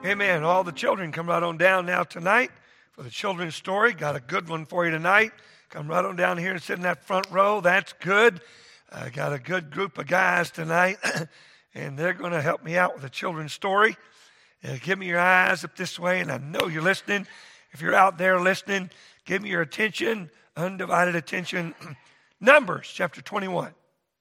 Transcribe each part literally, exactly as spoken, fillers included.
Amen. All the children come right on down now tonight for the children's story. Got a good one for you tonight. Come right on down here and sit in that front row. That's good. I got a good group of guys tonight, and they're going to help me out with the children's story. Uh, give me your eyes up this way, and I know you're listening. If you're out there listening, give me your attention, undivided attention. Numbers chapter twenty-one.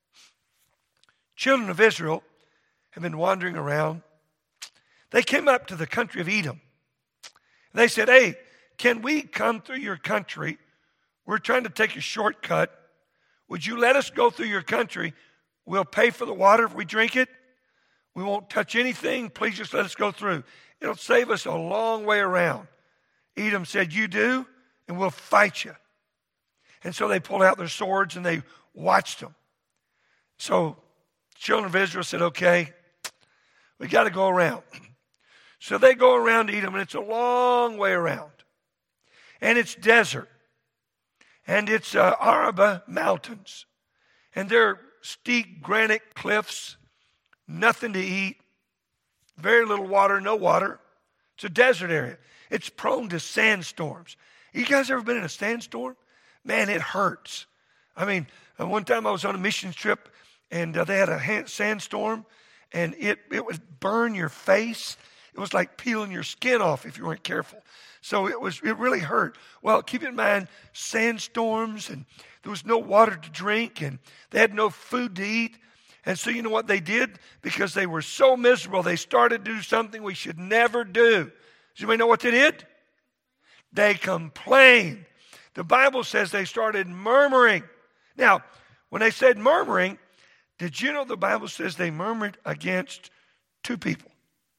Children of Israel have been wandering around. They came up to the country of Edom. They said, hey, can we come through your country? We're trying to take a shortcut. Would you let us go through your country? We'll pay for the water if we drink it. We won't touch anything. Please just let us go through. It'll save us a long way around. Edom said, you do, and we'll fight you. And so they pulled out their swords and they watched them. So children of Israel said, okay, we got to go around. So they go around Edom, and it's a long way around. And it's desert. And it's uh, Araba mountains. And they're steep granite cliffs, nothing to eat, very little water, no water. It's a desert area. It's prone to sandstorms. You guys ever been in a sandstorm? Man, it hurts. I mean, uh, one time I was on a mission trip, and uh, they had a hand, sandstorm, and it, it would burn your face. It was like peeling your skin off if you weren't careful. So it was it really hurt. Well, keep in mind, sandstorms, and there was no water to drink, and they had no food to eat. And so you know what they did? Because they were so miserable, they started to do something we should never do. Does anybody know what they did? They complained. The Bible says they started murmuring. Now, when they said murmuring, did you know the Bible says they murmured against two people?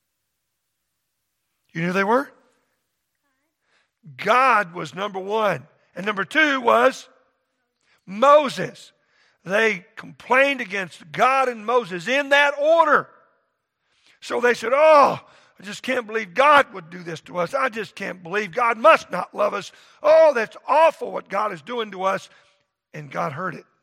You knew who they were? God was number one. And number two was Moses. They complained against God and Moses in that order. So they said, oh, I just can't believe God would do this to us. I just can't believe God must not love us. Oh, that's awful what God is doing to us. And God heard it.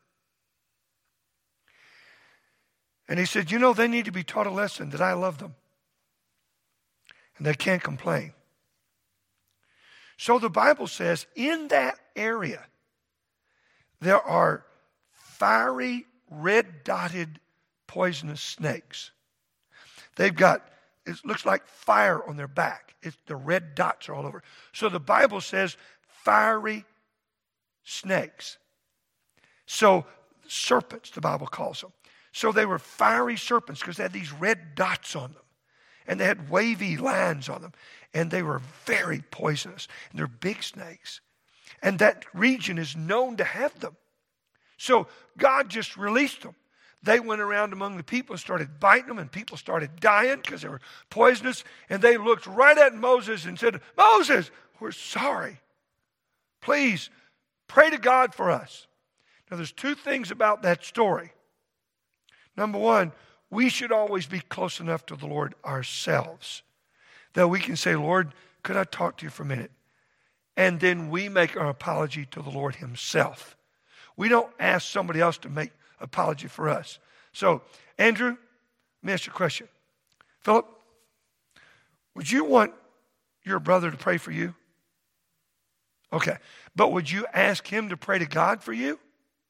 And he said, you know, they need to be taught a lesson that I love them. And they can't complain. So the Bible says in that area, there are fiery, red-dotted, poisonous snakes. They've got, it looks like fire on their back. It's, the red dots are all over. So the Bible says fiery snakes. So serpents, the Bible calls them. So they were fiery serpents because they had these red dots on them. And they had wavy lines on them. And they were very poisonous. And they're big snakes. And that region is known to have them. So God just released them. They went around among the people and started biting them. And people started dying because they were poisonous. And they looked right at Moses and said, Moses, we're sorry. Please pray to God for us. Now there's two things about that story. Number one, we should always be close enough to the Lord ourselves that we can say, Lord, could I talk to you for a minute? And then we make our apology to the Lord himself. We don't ask somebody else to make apology for us. So, Andrew, let me ask you a question. Philip, would you want your brother to pray for you? Okay. But would you ask him to pray to God for you?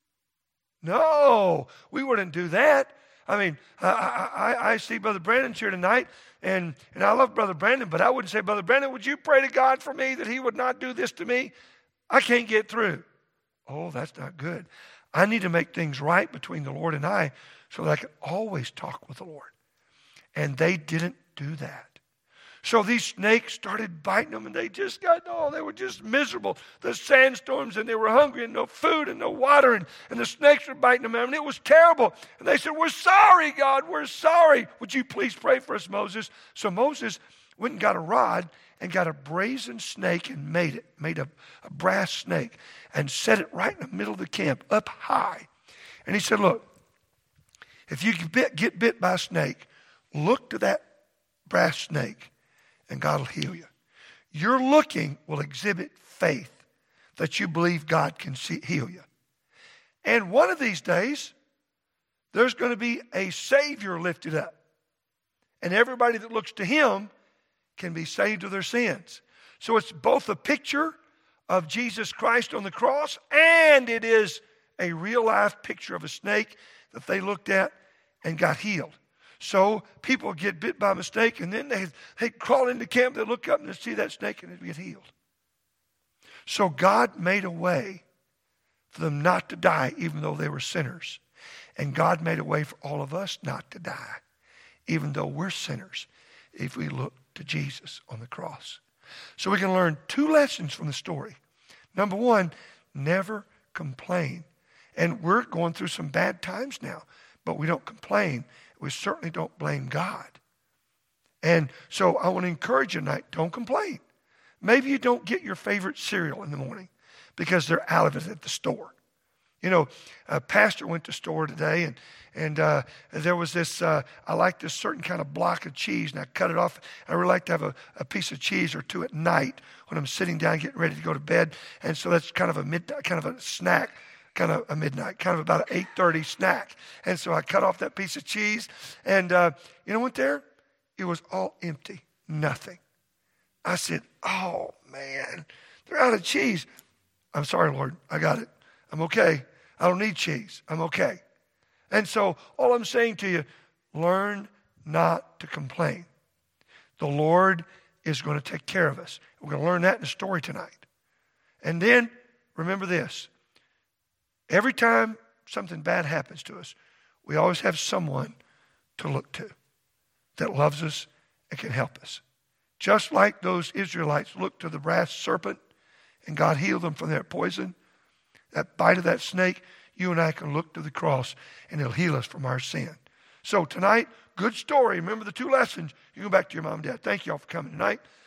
No, we wouldn't do that. I mean, I, I, I see Brother Brandon's here tonight, and, and I love Brother Brandon, but I wouldn't say, Brother Brandon, would you pray to God for me that he would not do this to me? I can't get through. Oh, that's not good. I need to make things right between the Lord and I so that I can always talk with the Lord. And they didn't do that. So these snakes started biting them, and they just got, oh, they were just miserable. The sandstorms, and they were hungry, and no food, and no water, and, and the snakes were biting them, and it was terrible. And they said, we're sorry, God, we're sorry. Would you please pray for us, Moses? So Moses went and got a rod and got a brazen snake and made it, made a, a brass snake, and set it right in the middle of the camp, up high. And he said, look, if you get bit, get bit by a snake, look to that brass snake, and God will heal you. Your looking will exhibit faith that you believe God can see, heal you. And one of these days, there's going to be a Savior lifted up. And everybody that looks to him can be saved of their sins. So it's both a picture of Jesus Christ on the cross, and it is a real-life picture of a snake that they looked at and got healed. So people get bit by a snake, and then they they crawl into camp, they look up and they see that snake and they get healed. So God made a way for them not to die, even though they were sinners. And God made a way for all of us not to die, even though we're sinners, if we look to Jesus on the cross. So we can learn two lessons from the story. Number one, never complain. And we're going through some bad times now, but we don't complain. We certainly don't blame God. And so I want to encourage you tonight, don't complain. Maybe you don't get your favorite cereal in the morning because they're out of it at the store. You know, a pastor went to the store today, and and uh, there was this, uh, I like this certain kind of block of cheese, and I cut it off. I really like to have a, a piece of cheese or two at night when I'm sitting down getting ready to go to bed. And so that's kind of a mid, kind of a snack, kind of a midnight, kind of about an eight thirty snack. And so I cut off that piece of cheese, and uh, you know what there? It was all empty, nothing. I said, oh, man, they're out of cheese. I'm sorry, Lord, I got it. I'm okay. I don't need cheese. I'm okay. And so all I'm saying to you, learn not to complain. The Lord is going to take care of us. We're going to learn that in the story tonight. And then remember this. Every time something bad happens to us, we always have someone to look to that loves us and can help us. Just like those Israelites looked to the brass serpent and God healed them from their poison, that bite of that snake, you and I can look to the cross and it'll heal us from our sin. So tonight, good story. Remember the two lessons. You go back to your mom and dad. Thank you all for coming tonight.